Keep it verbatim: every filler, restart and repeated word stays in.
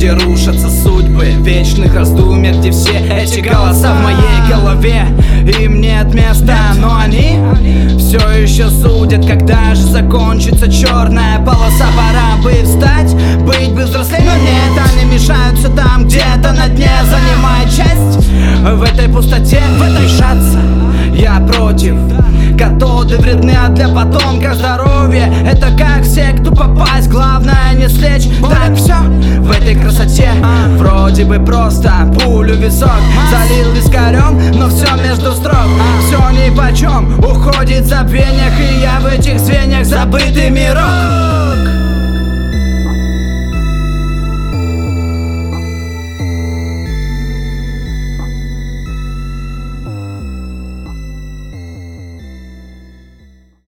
где рушатся судьбы, вечных раздумьях, где все эти голоса в моей голове. Им нет места, но они все еще судят, когда же закончится черная полоса. Пора бы встать, быть бы взрослее, но нет, они мешаются там где-то на дне, занимая часть в этой пустоте, в этой шатце. Я против, катоды вредны, а для потомка здоровье это как в секту попасть, главное не слечь. Так все в этой красоте вроде бы просто пулю в висок залил вискарем, но все между строк, все нипочем уходит в забвениях, и я в этих звеньях забытый мирок.